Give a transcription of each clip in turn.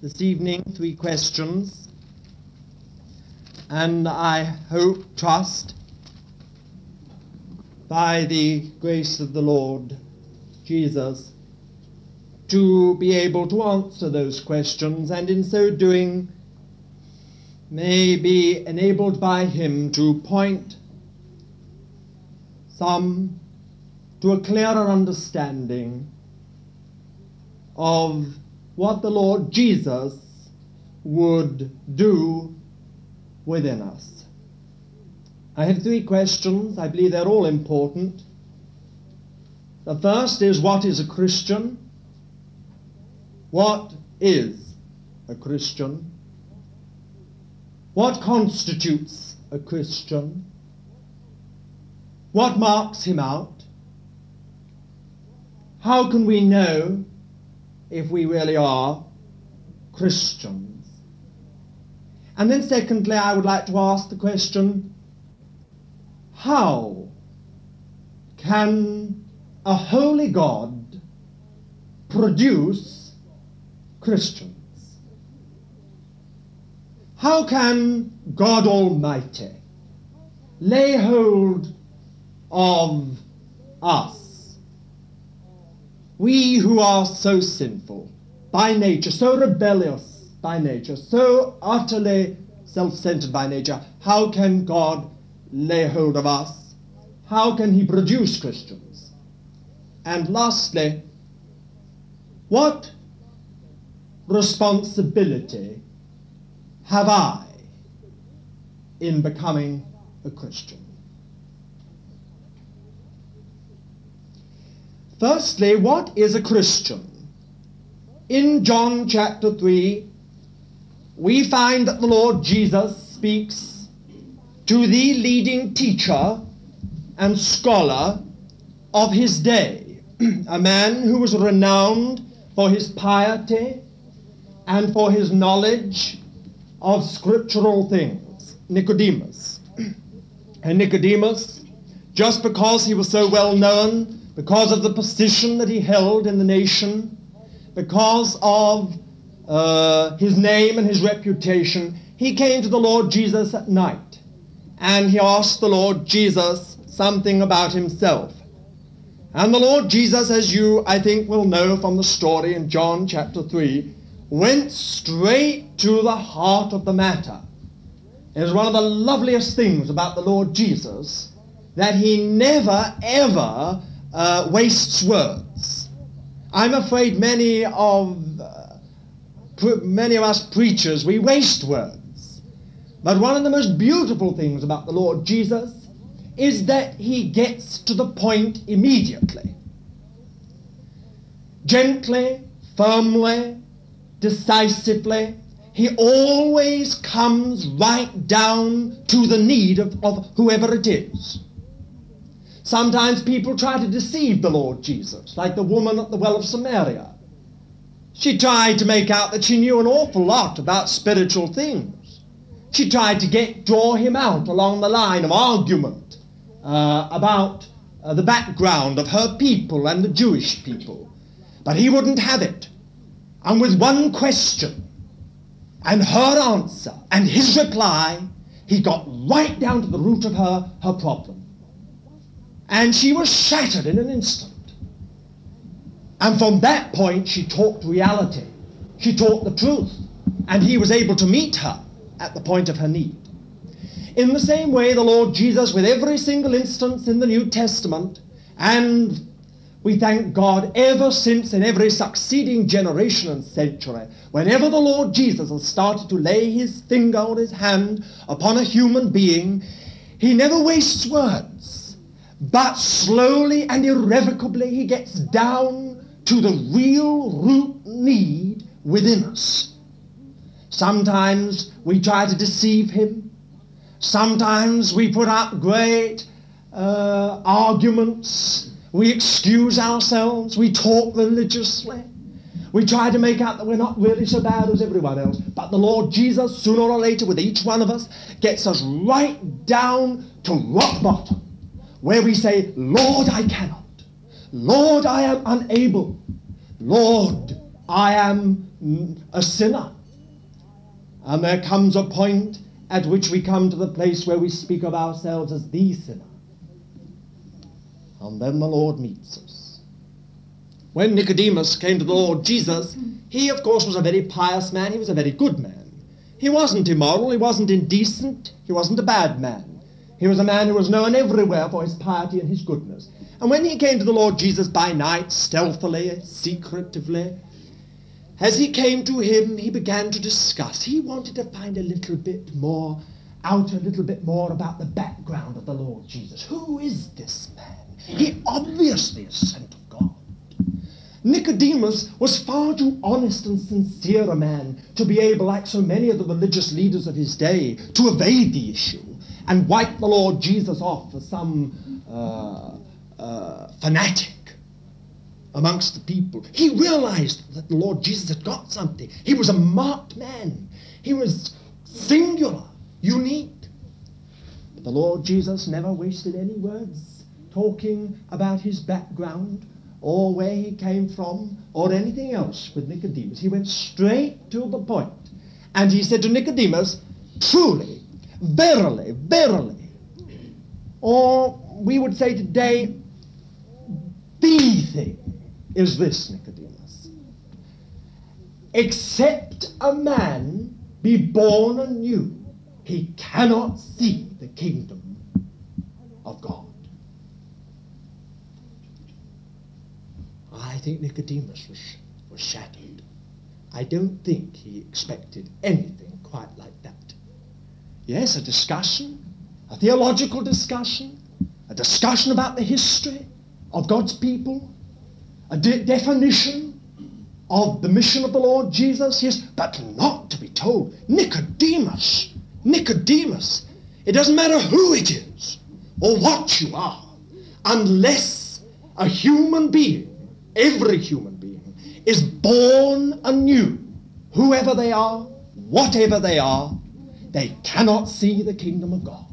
this evening 3 questions, and I hope, trust, by the grace of the Lord Jesus, to be able to answer those questions, and in so doing may be enabled by him to point some to a clearer understanding of what the Lord Jesus would do within us. I have 3 questions. I believe they're all important. The first is, what is a Christian? What is a Christian? What constitutes a Christian? What marks him out? How can we know if we really are Christians? And then secondly, I would like to ask the question, how can a holy God produce Christians? How can God Almighty lay hold of us, we who are so sinful by nature, so rebellious by nature, so utterly self-centered by nature? How can God lay hold of us? How can he produce Christians? And lastly, what responsibility have I in becoming a Christian? Firstly, what is a Christian? In John chapter 3, we find that the Lord Jesus speaks to the leading teacher and scholar of his day, a man who was renowned for his piety and for his knowledge of scriptural things, Nicodemus. And Nicodemus, just because he was so well known, because of the position that he held in the nation, because of his name and his reputation, he came to the Lord Jesus at night, and he asked the Lord Jesus something about himself. And the Lord Jesus, as you, I think, will know from the story in John chapter 3, went straight to the heart of the matter. It is one of the loveliest things about the Lord Jesus that he never, ever wastes words. I'm afraid many of us preachers, we waste words. But one of the most beautiful things about the Lord Jesus is that he gets to the point immediately. Gently, firmly, decisively, he always comes right down to the need of whoever it is. Sometimes people try to deceive the Lord Jesus, like the woman at the well of Samaria. She tried to make out that she knew an awful lot about spiritual things. She tried to draw him out along the line of argument about the background of her people and the Jewish people. But he wouldn't have it. And with one question and her answer and his reply, he got right down to the root of her problem. And she was shattered in an instant. And from that point, she talked reality. She talked the truth. And he was able to meet her at the point of her need. In the same way, the Lord Jesus, with every single instance in the New Testament, and we thank God ever since in every succeeding generation and century, whenever the Lord Jesus has started to lay his finger or his hand upon a human being, he never wastes words. But slowly and irrevocably he gets down to the real root need within us. Sometimes we try to deceive him. Sometimes we put up great arguments. We excuse ourselves. We talk religiously. We try to make out that we're not really so bad as everyone else. But the Lord Jesus, sooner or later, with each one of us, gets us right down to rock bottom, where we say, Lord, I cannot. Lord, I am unable. Lord, I am a sinner. And there comes a point at which we come to the place where we speak of ourselves as the sinner. And then the Lord meets us. When Nicodemus came to the Lord Jesus, he of course was a very pious man. He was a very good man. He wasn't immoral. He wasn't indecent. He wasn't a bad man. He was a man who was known everywhere for his piety and his goodness. And when he came to the Lord Jesus by night, stealthily, secretively, as he came to him, he began to discuss. He wanted to find a little bit more about the background of the Lord Jesus. Who is this man? He obviously is sent of God. Nicodemus was far too honest and sincere a man to be able, like so many of the religious leaders of his day, to evade the issue and wipe the Lord Jesus off as some fanatic amongst the people. He realized that the Lord Jesus had got something. He was a marked man. He was singular, unique. But the Lord Jesus never wasted any words talking about his background or where he came from or anything else with Nicodemus. He went straight to the point. And he said to Nicodemus, truly, verily, verily, or we would say today, the thing is this, Nicodemus. Except a man be born anew, he cannot see the kingdom of God. I think Nicodemus was shattered. I don't think he expected anything quite like that. Yes, a discussion, a theological discussion, a discussion about the history of God's people, a definition of the mission of the Lord Jesus, yes, but not to be told, Nicodemus, it doesn't matter who it is or what you are, unless a human being, every human being, is born anew, whoever they are, whatever they are, they cannot see the kingdom of God.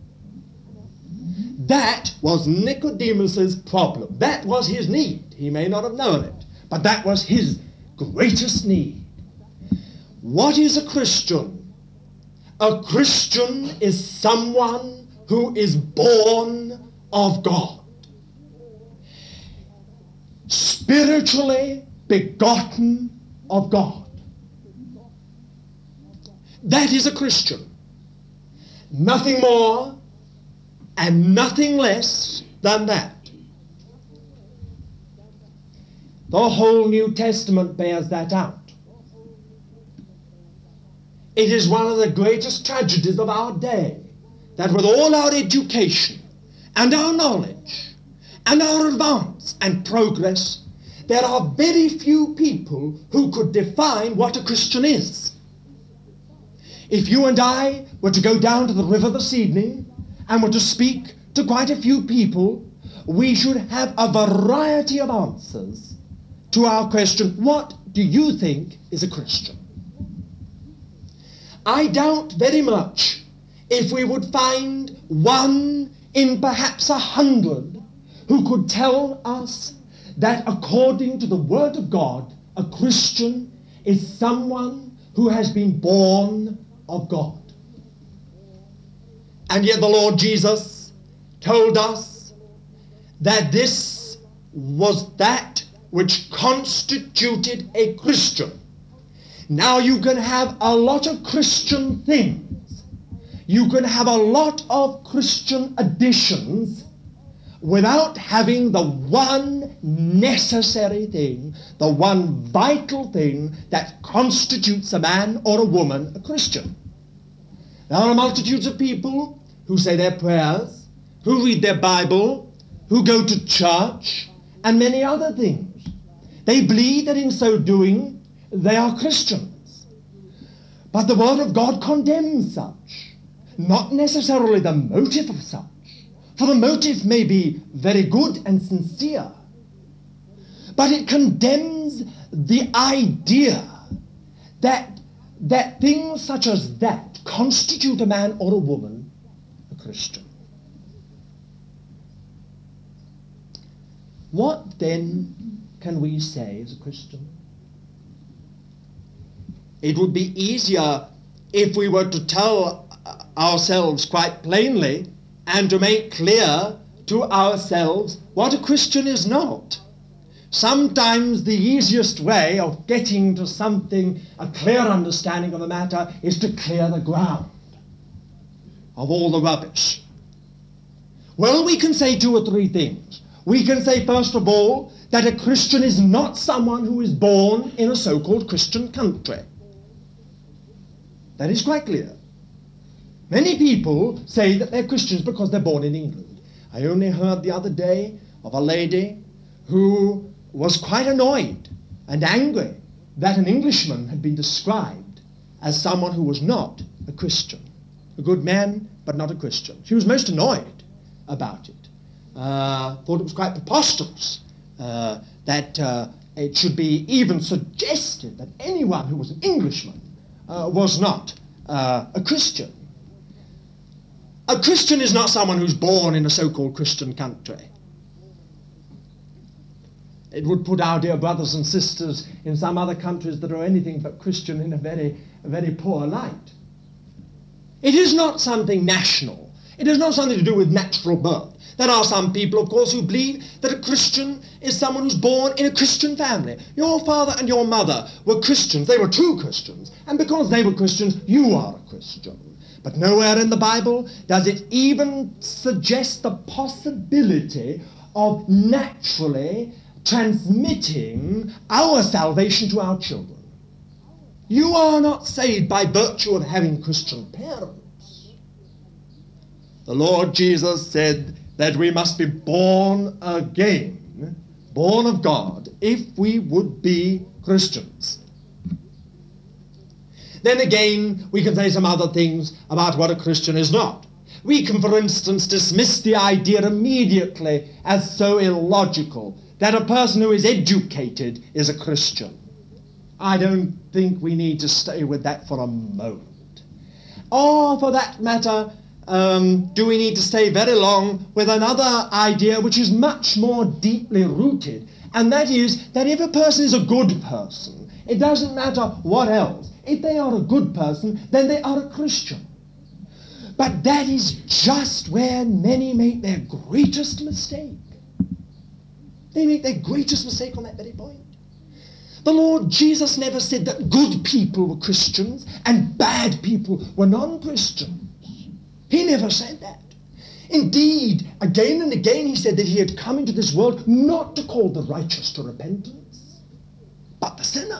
That was Nicodemus's problem. That was his need. He may not have known it, but that was his greatest need. What is a Christian? A Christian is someone who is born of God, spiritually begotten of God. That is a Christian. Nothing more and nothing less than that. The whole New Testament bears that out. It is one of the greatest tragedies of our day that with all our education and our knowledge and our advance and progress, there are very few people who could define what a Christian is. If you and I were to go down to the river this evening and were to speak to quite a few people, we should have a variety of answers to our question, what do you think is a Christian? I doubt very much if we would find one in perhaps 100 who could tell us that according to the Word of God, a Christian is someone who has been born of God. And yet the Lord Jesus told us that this was that which constituted a Christian. Now you can have a lot of Christian things. You can have a lot of Christian additions without having the one necessary thing, the one vital thing that constitutes a man or a woman a Christian. There are multitudes of people who say their prayers, who read their Bible, who go to church, and many other things. They believe that in so doing, they are Christians. But the Word of God condemns such, not necessarily the motive of such, for the motive may be very good and sincere, but it condemns the idea that things such as that constitute a man or a woman a Christian. What then can we say as a Christian? It would be easier if we were to tell ourselves quite plainly and to make clear to ourselves what a Christian is not. Sometimes the easiest way of getting to something, a clear understanding of the matter, is to clear the ground of all the rubbish. Well, we can say two or three things. We can say, first of all, that a Christian is not someone who is born in a so-called Christian country. That is quite clear. Many people say that they're Christians because they're born in England. I only heard the other day of a lady who was quite annoyed and angry that an Englishman had been described as someone who was not a Christian. A good man, but not a Christian. She was most annoyed about it. Thought it was quite preposterous that it should be even suggested that anyone who was an Englishman was not a Christian. A Christian is not someone who's born in a so-called Christian country. It would put our dear brothers and sisters in some other countries that are anything but Christian in a very poor light. It is not something national. It is not something to do with natural birth. There are some people, of course, who believe that a Christian is someone who's born in a Christian family. Your father and your mother were Christians. They were true Christians. And because they were Christians, you are a Christian. But nowhere in the Bible does it even suggest the possibility of naturally transmitting our salvation to our children. You are not saved by virtue of having Christian parents. The Lord Jesus said that we must be born again, born of God, if we would be Christians. Then again, we can say some other things about what a Christian is not. We can, for instance, dismiss the idea immediately as so illogical that a person who is educated is a Christian. I don't think we need to stay with that for a moment. Or, for that matter, do we need to stay very long with another idea which is much more deeply rooted, and that is that if a person is a good person, it doesn't matter what else. If they are a good person, then they are a Christian. But that is just where many make their greatest mistake. They make their greatest mistake on that very point. The Lord Jesus never said that good people were Christians and bad people were non-Christians. He never said that. Indeed, again and again he said that he had come into this world not to call the righteous to repentance, but the sinner.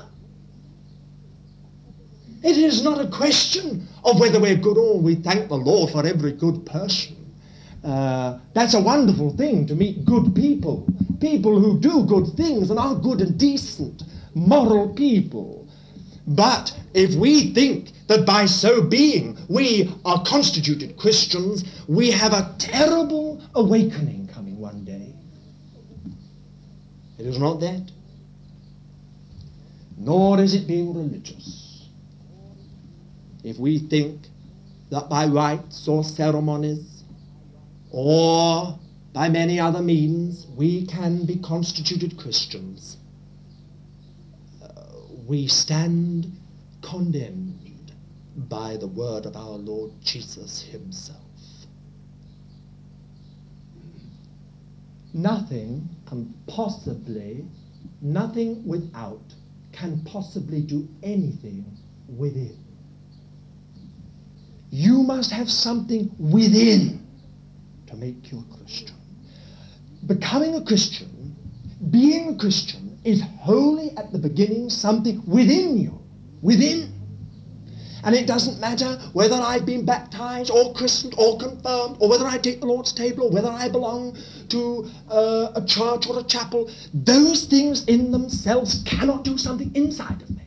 It is not a question of whether we're good or we thank the Lord for every good person. That's a wonderful thing to meet good people, people who do good things and are good and decent, moral people. But if we think that by so being we are constituted Christians, we have a terrible awakening coming one day. It is not that. Nor is it being religious. If we think that by rites or ceremonies or by many other means we can be constituted Christians, we stand condemned by the word of our Lord Jesus himself. Nothing without can possibly do anything within. You must have something within to make you a Christian. Becoming a Christian, being a Christian, is wholly at the beginning something within you. Within. And it doesn't matter whether I've been baptized or christened or confirmed or whether I take the Lord's table or whether I belong to a church or a chapel. Those things in themselves cannot do something inside of me.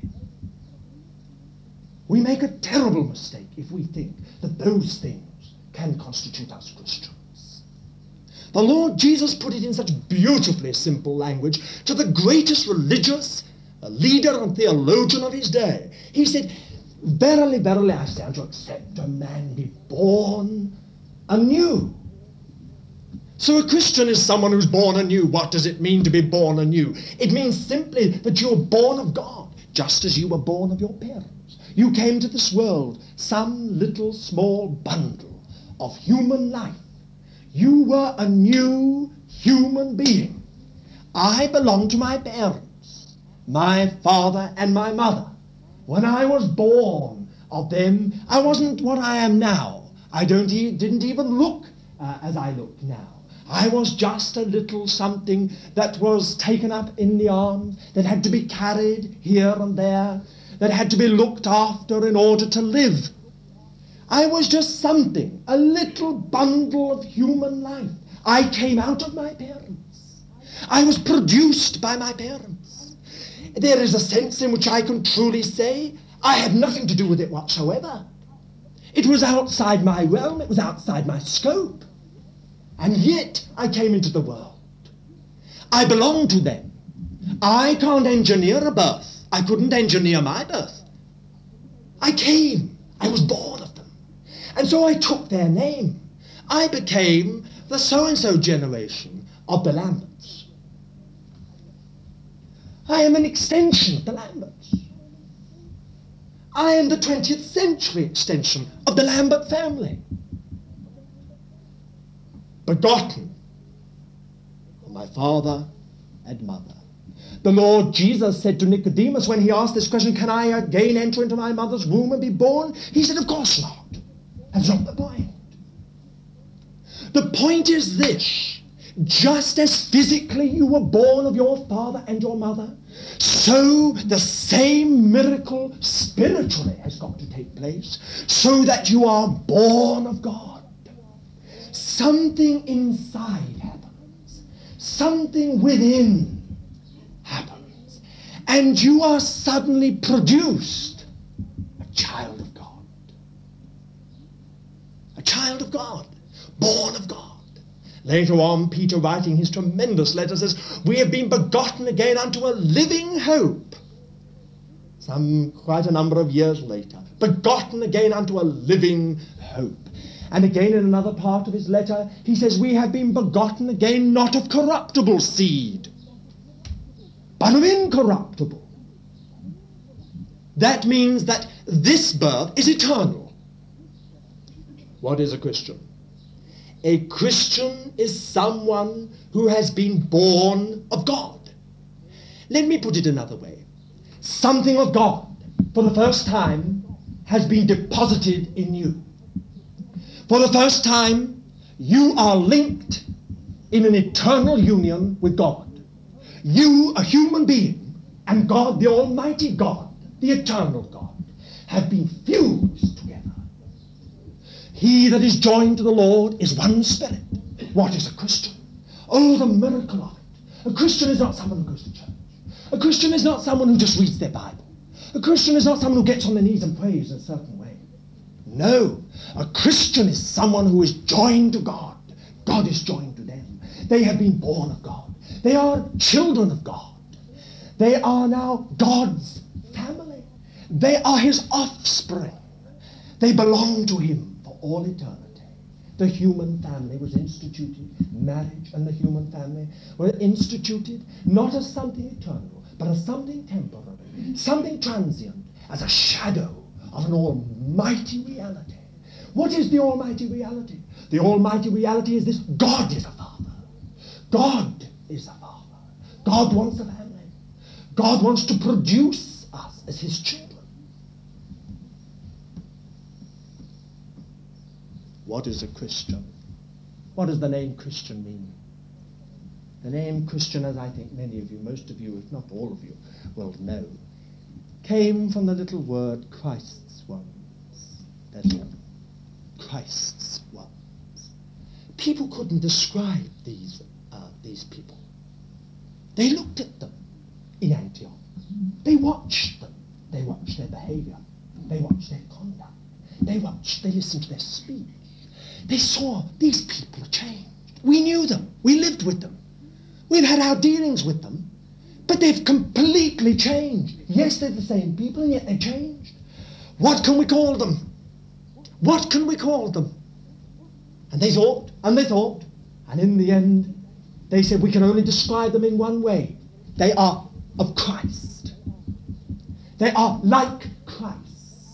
We make a terrible mistake if we think that those things can constitute us Christians. The Lord Jesus put it in such beautifully simple language to the greatest religious leader and theologian of his day. He said, "Verily, verily, I say unto you, except a man be born anew." So a Christian is someone who's born anew. What does it mean to be born anew? It means simply that you're born of God, just as you were born of your parents. You came to this world, some little small bundle of human life. You were a new human being. I belonged to my parents, my father and my mother. When I was born of them, I wasn't what I am now. I didn't even look as I look now. I was just a little something that was taken up in the arms, that had to be carried here and there, that had to be looked after in order to live. I was just something, a little bundle of human life. I came out of my parents. I was produced by my parents. There is a sense in which I can truly say I had nothing to do with it whatsoever. It was outside my realm, it was outside my scope. And yet I came into the world. I belong to them. I can't engineer a birth. I couldn't engineer my birth. I came. I was born of them. And so I took their name. I became the so-and-so generation of the Lamberts. I am an extension of the Lamberts. I am the 20th century extension of the Lambert family. Begotten of my father and mother. The Lord Jesus said to Nicodemus when he asked this question, can I again enter into my mother's womb and be born? He said, of course not. That's not the point. The point is this: just as physically you were born of your father and your mother, so the same miracle spiritually has got to take place, so that you are born of God. Something inside happens. Something within happens. And you are suddenly produced a child of God. A child of God. Born of God. Later on, Peter, writing his tremendous letter, says, we have been begotten again unto a living hope. Quite a number of years later. Begotten again unto a living hope. And again in another part of his letter, he says, we have been begotten again not of corruptible seed, but of incorruptible. That means that this birth is eternal. What is a Christian? A Christian is someone who has been born of God. Let me put it another way. Something of God, for the first time, has been deposited in you. For the first time, you are linked in an eternal union with God. You, a human being, and God, the Almighty God, the eternal God, have been fused together. He that is joined to the Lord is one spirit. What is a Christian? Oh, the miracle of it. A Christian is not someone who goes to church. A Christian is not someone who just reads their Bible. A Christian is not someone who gets on their knees and prays in a certain way. No, a Christian is someone who is joined to God. God is joined to them. They have been born of God. They are children of God. They are now God's family. They are his offspring. They belong to him for all eternity. The human family was instituted, marriage and the human family were instituted not as something eternal, but as something temporary, something transient, as a shadow of an almighty reality. What is the almighty reality? The almighty reality is this: God is a father. God is a father. God wants a family. God wants to produce us as his children. What is a Christian? What does the name Christian mean? The name Christian, as I think many of you, most of you, if not all of you, will know, came from the little word Christ's ones. That's all. Christ's ones. People couldn't describe these people. They looked at them in Antioch. They watched them. They watched their behavior. They watched their conduct. They listened to their speech. They saw these people are changed. We knew them. We lived with them. We've had our dealings with them. But they've completely changed. Yes, they're the same people, and yet they've changed. What can we call them? What can we call them? And they thought, and in the end, they said we can only describe them in one way. They are of Christ. They are like Christ.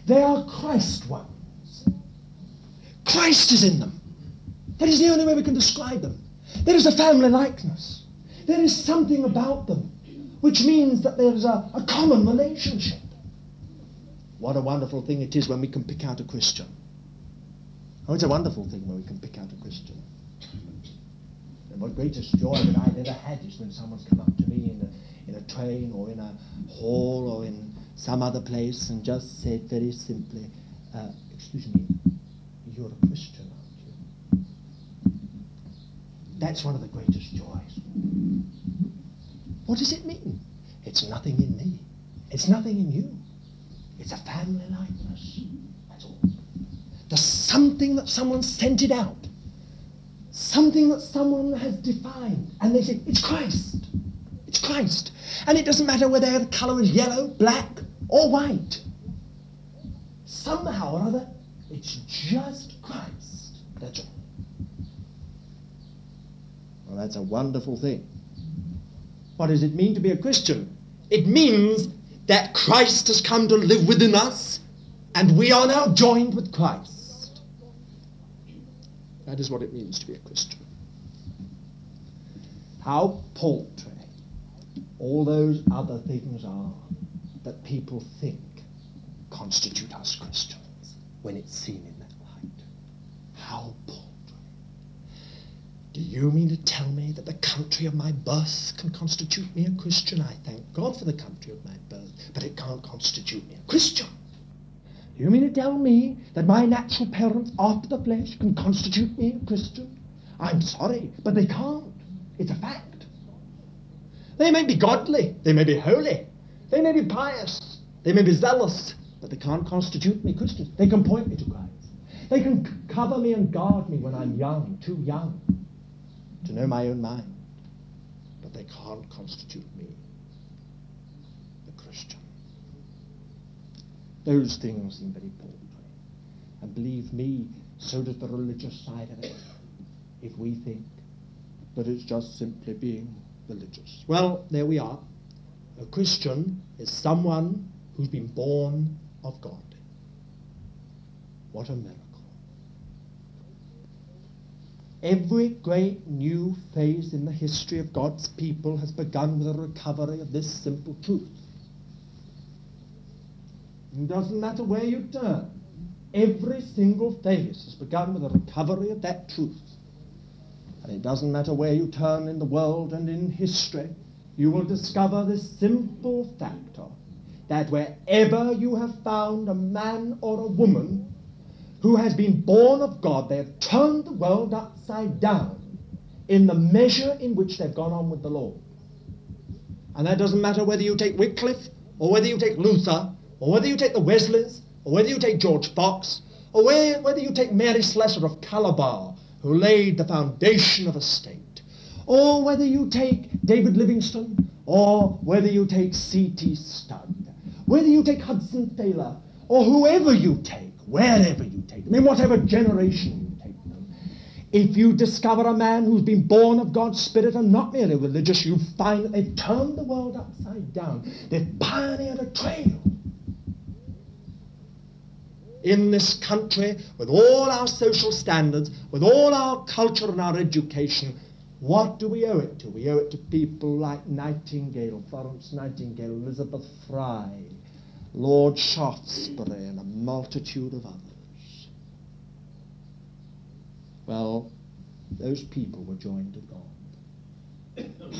They are Christ ones. Christ is in them. That is the only way we can describe them. There is a family likeness. There is something about them which means that there is a common relationship. What a wonderful thing it is when we can pick out a Christian. Oh, it's a wonderful thing when we can pick out a Christian. And what greatest joy that I've ever had is when someone's come up to me in a train or in a hall or in some other place and just said very simply, excuse me, you're a Christian, aren't you? That's one of the greatest joys. What does it mean? It's nothing in me. It's nothing in you. It's a family likeness. That's all. There's something that someone sent it out. Something that someone has defined. And they say, it's Christ. It's Christ. And it doesn't matter whether the colour is yellow, black, or white. Somehow or other, it's just Christ. That's all. Well, that's a wonderful thing. What does it mean to be a Christian? It means that Christ has come to live within us, and we are now joined with Christ. That is what it means to be a Christian. How paltry all those other things are that people think constitute us Christians when it's seen in that light. How paltry. Do you mean to tell me that the country of my birth can constitute me a Christian? I thank God for the country of my birth, but it can't constitute me a Christian. Do you mean to tell me that my natural parents after the flesh can constitute me a Christian? I'm sorry, but they can't. It's a fact. They may be godly, they may be holy, they may be pious, they may be zealous, but they can't constitute me Christian. They can point me to Christ. They can cover me and guard me when I'm young, too young to know my own mind, but they can't constitute me a Christian. Those things seem very paltry. And believe me, so does the religious side of it, if we think that it's just simply being religious. Well, there we are. A Christian is someone who's been born of God. What a miracle. Every great new phase in the history of God's people has begun with a recovery of this simple truth. It doesn't matter where you turn. Every single phase has begun with a recovery of that truth. And it doesn't matter where you turn in the world and in history, you will discover this simple factor, that wherever you have found a man or a woman who has been born of God, they have turned the world upside down in the measure in which they've gone on with the Lord. And that doesn't matter whether you take Wycliffe, or whether you take Luther, or whether you take the Wesleys, or whether you take George Fox, or whether you take Mary Slessor of Calabar, who laid the foundation of a state, or whether you take David Livingstone, or whether you take C.T. Studd, whether you take Hudson Taylor, or whoever you take, wherever you take them, in whatever generation you take them. If you discover a man who's been born of God's Spirit and not merely religious, you find that they've turned the world upside down. They've pioneered a trail in this country with all our social standards, with all our culture and our education. What do we owe it to? We owe it to people like Nightingale, Florence Nightingale, Elizabeth Fry, Lord Shaftesbury, and a multitude of others. Well, those people were joined to God.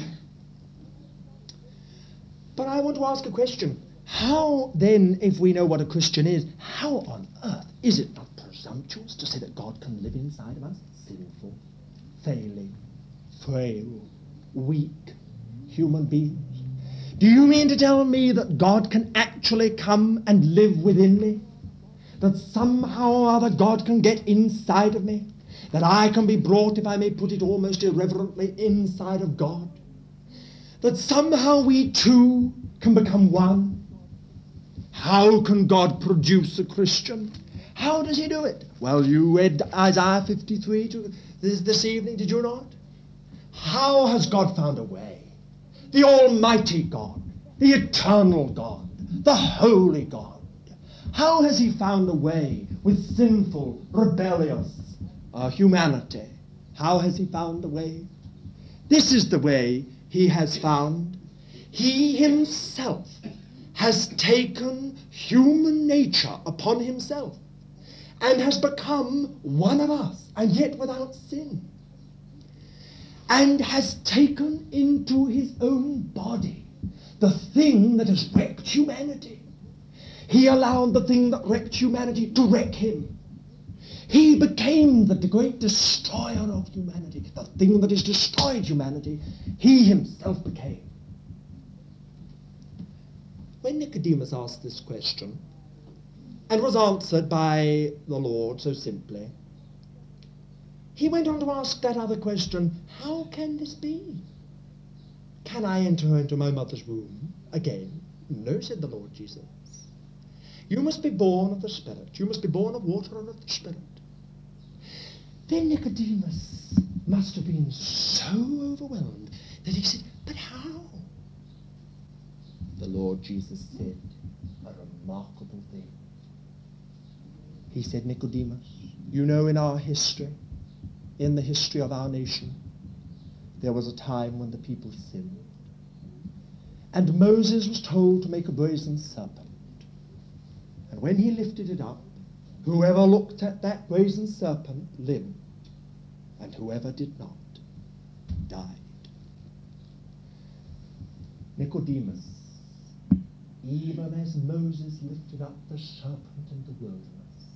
But I want to ask a question. How then, if we know what a Christian is, how on earth is it not presumptuous to say that God can live inside of us? Sinful, failing, frail, weak human beings. Do you mean to tell me that God can actually come and live within me? That somehow or other God can get inside of me? That I can be brought, if I may put it almost irreverently, inside of God? That somehow we two can become one? How can God produce a Christian? How does he do it? Well, you read Isaiah 53 this evening, did you not? How has God found a way? The Almighty God, the Eternal God, the Holy God. How has he found a way with sinful, rebellious humanity? How has he found a way? This is the way he has found. He himself has taken human nature upon himself and has become one of us, and yet without sin, and has taken into his own body the thing that has wrecked humanity. He allowed the thing that wrecked humanity to wreck him. He became the great destroyer of humanity. The thing that has destroyed humanity, he himself became. When Nicodemus asked this question, and was answered by the Lord so simply, he went on to ask that other question, how can this be? Can I enter into my mother's womb again? No, said the Lord Jesus. You must be born of the Spirit. You must be born of water and of the Spirit. Then Nicodemus must have been so overwhelmed that he said, but how? The Lord Jesus said a remarkable thing. He said, Nicodemus, you know, in our history, in the history of our nation, there was a time when the people sinned. And Moses was told to make a brazen serpent. And when he lifted it up, whoever looked at that brazen serpent lived, and whoever did not died. Nicodemus, even as Moses lifted up the serpent in the wilderness,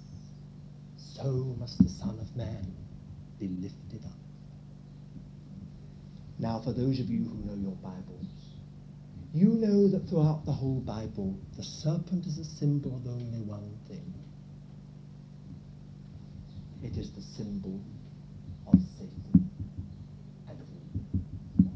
so must the Son of Man be lifted up. Now, for those of you who know your Bibles, you know that throughout the whole Bible, the serpent is a symbol of only one thing. It is the symbol of Satan and of evil.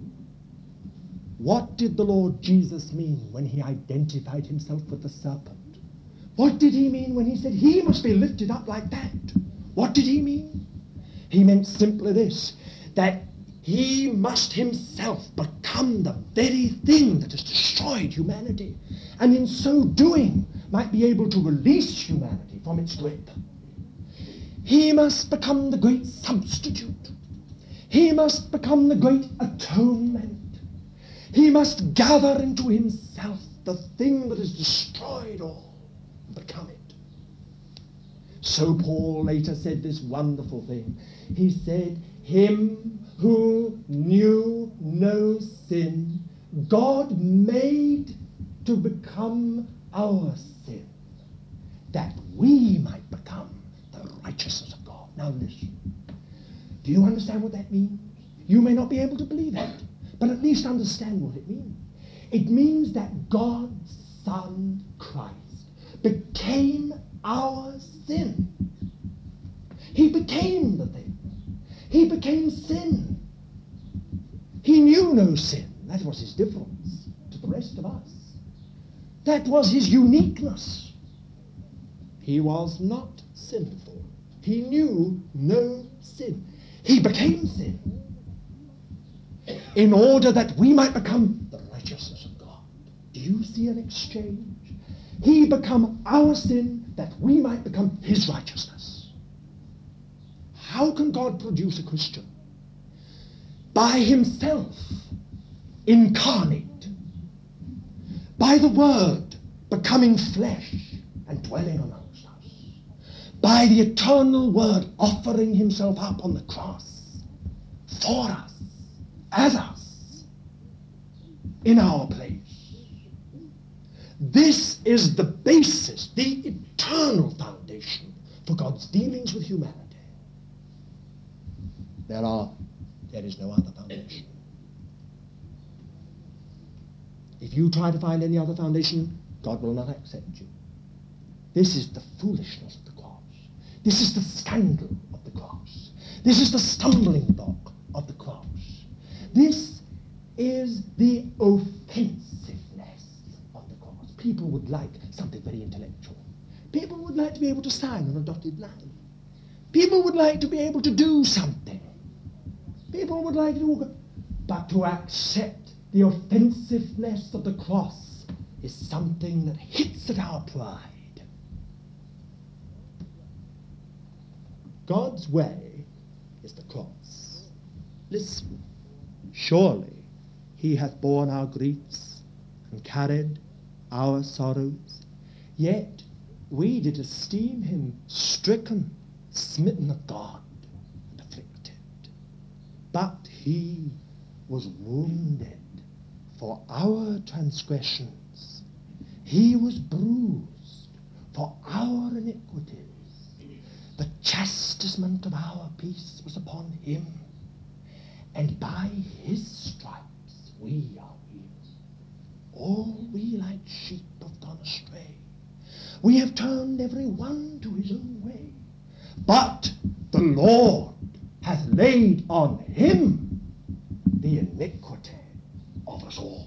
What did the Lord Jesus mean when he identified himself with the serpent? What did he mean when he said he must be lifted up like that? What did he mean? He meant simply this, that he must himself become the very thing that has destroyed humanity, and in so doing might be able to release humanity from its grip. He must become the great substitute. He must become the great atonement. He must gather into himself the thing that has destroyed all and become it. So Paul later said this wonderful thing. He said, him who knew no sin, God made to become our sin, that we might become the righteousness of God. Now listen. Do you understand what that means? You may not be able to believe it, but at least understand what it means. It means that God's Son, Christ, became our sin. He became the thing. He became sin. He knew no sin. That was his difference to the rest of us. That was his uniqueness. He was not sinful. He knew no sin. He became sin in order that we might become the righteousness of God. Do you see an exchange? He become our sin that we might become his righteousness. How can God produce a Christian? By himself incarnate, by the Word becoming flesh and dwelling amongst us, by the eternal Word offering himself up on the cross for us, as us, in our place. This is the basis, the eternal foundation for God's dealings with humanity. There is no other foundation. If you try to find any other foundation, God will not accept you. This is the foolishness of the cross. This is the scandal of the cross. This is the stumbling block of the cross. This is the offensiveness of the cross. People would like something very intellectual. People would like to be able to sign on a dotted line. People would like to be able to do something. People would like to, but to accept the offensiveness of the cross is something that hits at our pride. God's way is the cross. Listen, surely he hath borne our griefs and carried our sorrows, yet we did esteem him stricken, smitten of God, and afflicted. But he was wounded for our transgressions. He was bruised for our iniquities. The chastisement of our peace was upon him, and by his stripes we are healed. All we like sheep have gone astray. We have turned every one to his own way. But the Lord hath laid on him the iniquity of us all.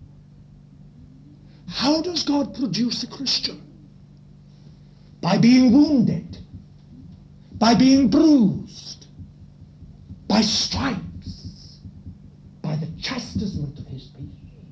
How does God produce a Christian? By being wounded, by being bruised, by stripes, by the chastisement of his peace.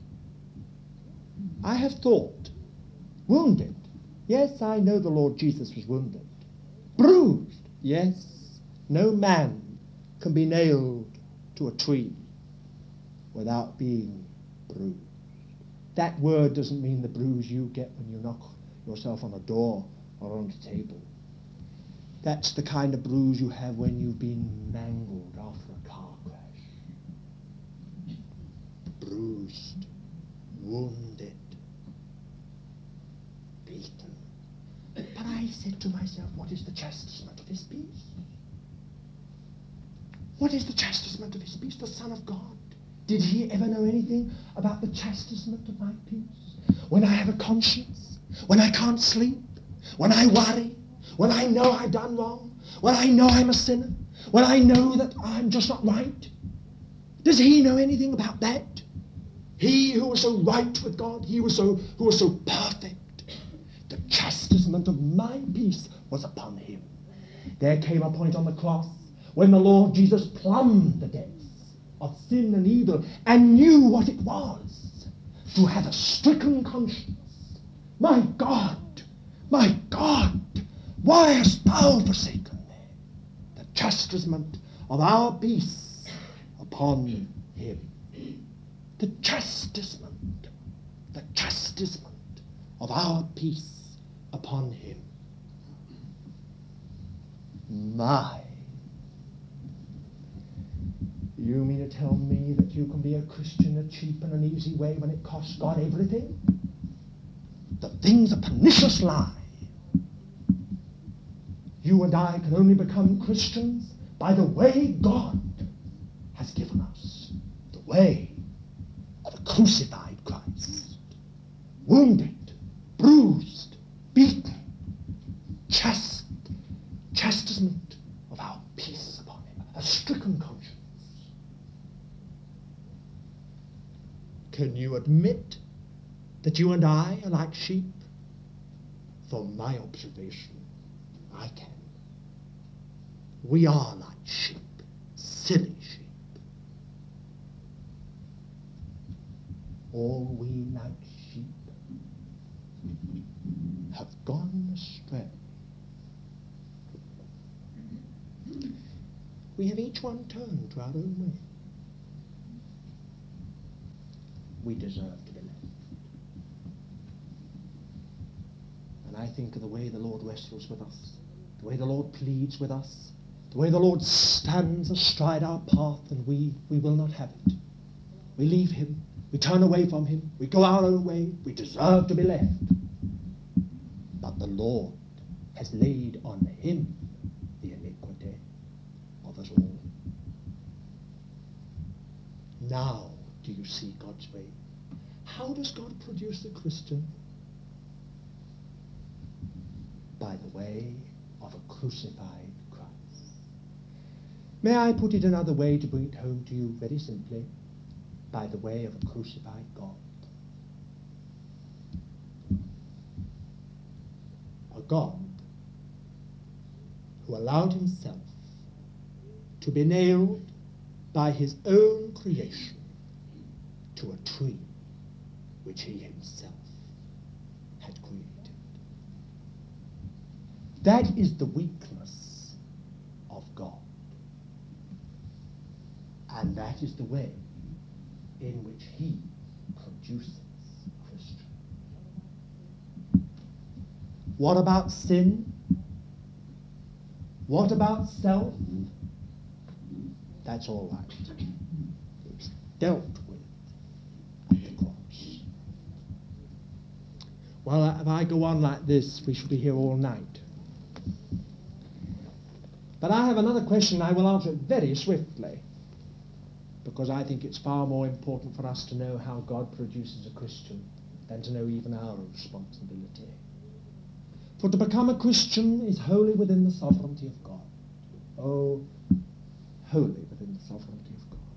I have thought, wounded. Yes, I know the Lord Jesus was wounded. Bruised. Yes, no man can be nailed to a tree without being bruised. That word doesn't mean the bruise you get when you knock yourself on a door or on a table. That's the kind of bruise you have when you've been mangled after a car crash. Bruised, wounded, beaten. But I said to myself, what is the chastisement of his peace? What is the chastisement of his peace? The Son of God. Did he ever know anything about the chastisement of my peace? When I have a conscience, when I can't sleep, when I worry, when I know I've done wrong, when I know I'm a sinner, when I know that I'm just not right. Does he know anything about that? He who was so right with God, who was so perfect. The chastisement of my peace was upon him. There came a point on the cross when the Lord Jesus plumbed the depths of sin and evil and knew what it was to have a stricken conscience. My God, why hast thou forsaken me? The chastisement of our peace upon him. The chastisement of our peace upon him. My. You mean to tell me that you can be a Christian a cheap and an easy way when it costs God everything? The thing's a pernicious lie. You and I can only become Christians by the way God has given us. The way of a crucified Christ. Wounded, bruised, beaten, chastisement of our peace upon him. A stricken conscience. Can you admit that you and I are like sheep? From my observation, I can. We are like sheep, silly sheep. All we like sheep have gone astray. We have each one turned to our own way. We deserve to be left. And I think of the way the Lord wrestles with us, the way the Lord pleads with us, the way the Lord stands astride our path, and we will not have it. We leave him, we turn away from him, we go our own way, we deserve to be left. But the Lord has laid on him the iniquity of us all. Now do you see God's way? How does God produce the Christian? By the way of a crucified Christ. May I put it another way to bring it home to you very simply? By the way of a crucified God. A God who allowed himself to be nailed by his own creation to a tree which he himself created. That is the weakness And that is the way in which he produces Christians. What about sin? What about self? That's all right. It's dealt with at the cross. Well, if I go on like this, we shall be here all night. But I have another question. I will answer it very swiftly, because I think it's far more important for us to know how God produces a Christian than to know even our responsibility. For to become a Christian is wholly within the sovereignty of God. Oh, wholly within the sovereignty of God.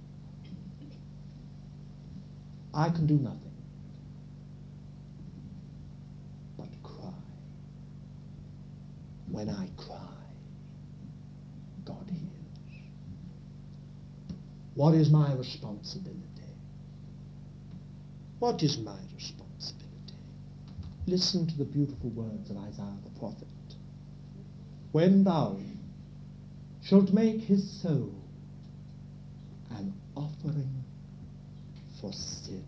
I can do nothing but cry. When I cry, God hears. What is my responsibility? What is my responsibility? Listen to the beautiful words of Isaiah the prophet. When thou shalt make his soul an offering for sin,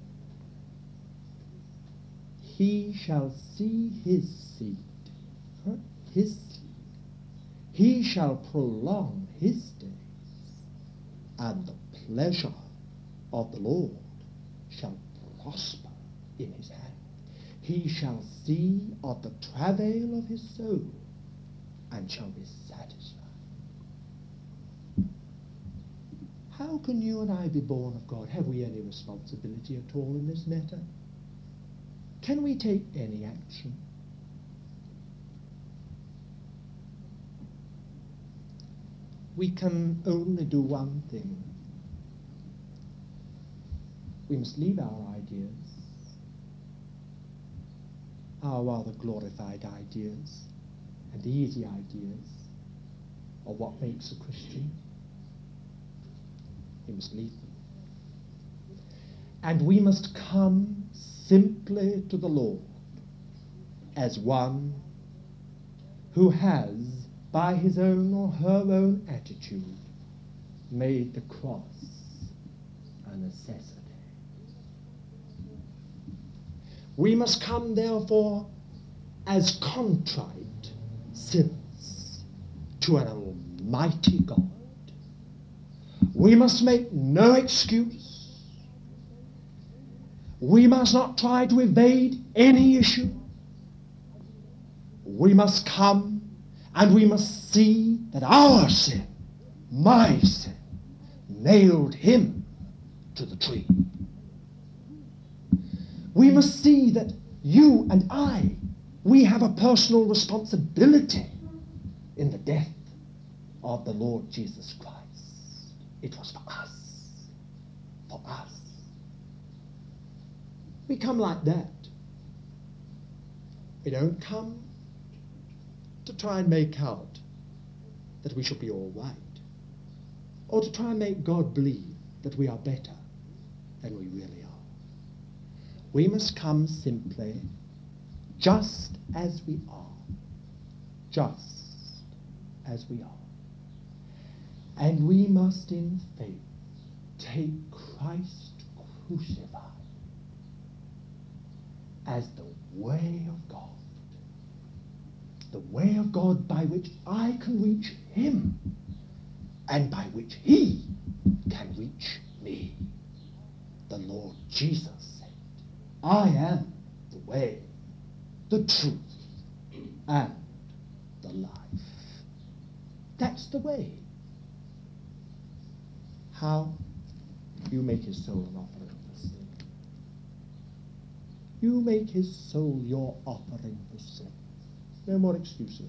he shall see his seed, his seed. He shall prolong his days, and the pleasure of the Lord shall prosper in his hand. He shall see of the travail of his soul, and shall be satisfied. How can you and I be born of God? Have we any responsibility at all in this matter? Can we take any action? We can only do one thing. We must leave our ideas, our rather glorified ideas and easy ideas of what makes a Christian. We must leave them. And we must come simply to the Lord as one who has, by his own or her own attitude, made the cross a necessity. We must come, therefore, as contrite sinners to an almighty God. We must make no excuse. We must not try to evade any issue. We must come and we must see that our sin, my sin, nailed him to the tree. We must see that you and I, we have a personal responsibility in the death of the Lord Jesus Christ. It was for us. For us. We come like that. We don't come to try and make out that we shall be all right, or to try and make God believe that we are better than we really are. We must come simply just as we are. Just as we are. And we must in faith take Christ crucified as the way of God. The way of God by which I can reach him and by which he can reach me. The Lord Jesus said, I am the way, the truth, and the life. That's the way. How? You make his soul an offering for sin. You make his soul your offering for sin. No more excuses.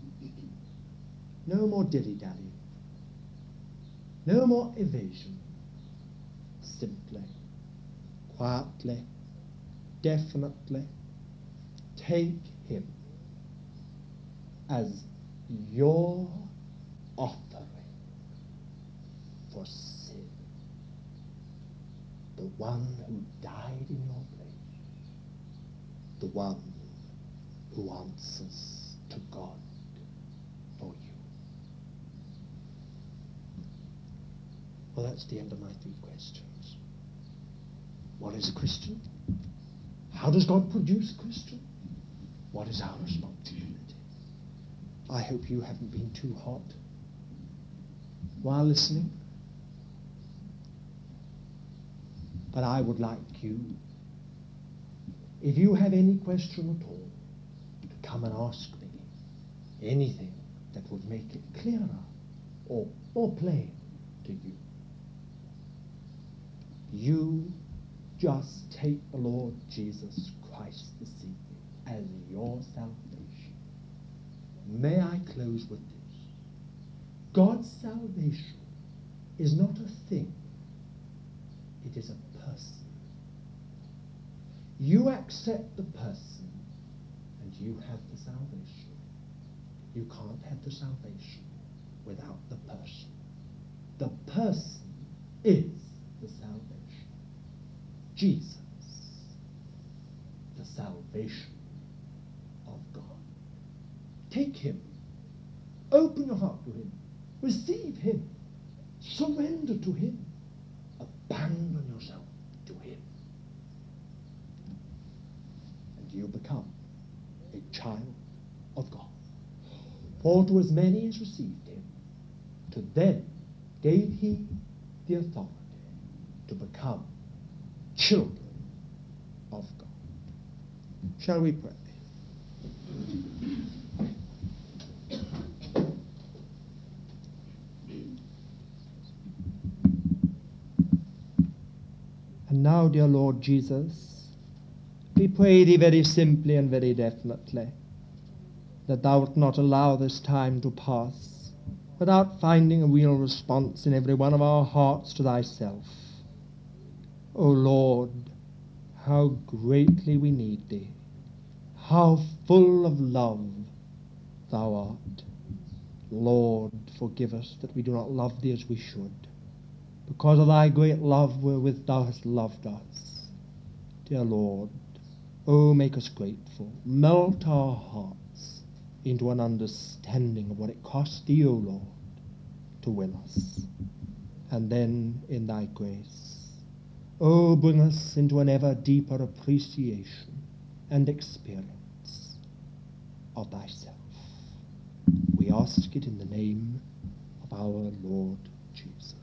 No more dilly-dally. No more evasion. Simply, quietly, definitely take him as your offering for sin. The one who died in your place. The one who answers to God for you. Well, that's the end of my 3 questions. What is a Christian? How does God produce a Christian? What is our responsibility? I hope you haven't been too hot while listening. But I would like you, if you have any question at all, to come and ask me anything that would make it clearer or plain to you. You just take the Lord Jesus Christ this evening as your salvation. May I close with this. God's salvation is not a thing. It is a person. You accept the person and you have the salvation. You can't have the salvation without the person. The person is the salvation. Jesus, the salvation of God. Take him. Open your heart to him. Receive him. Surrender to him. Abandon yourself to him. And you become a child of God. For to as many as received him, to them gave he the authority to become children of God. Shall we pray? And now, dear Lord Jesus, we pray thee very simply and very definitely that thou wilt not allow this time to pass without finding a real response in every one of our hearts to thyself. O Lord, how greatly we need thee, how full of love thou art. Lord, forgive us that we do not love thee as we should, because of thy great love wherewith thou hast loved us. Dear Lord, oh, make us grateful. Melt our hearts into an understanding of what it cost thee, O Lord, to win us. And then, in thy grace, oh, bring us into an ever deeper appreciation and experience of thyself. We ask it in the name of our Lord Jesus.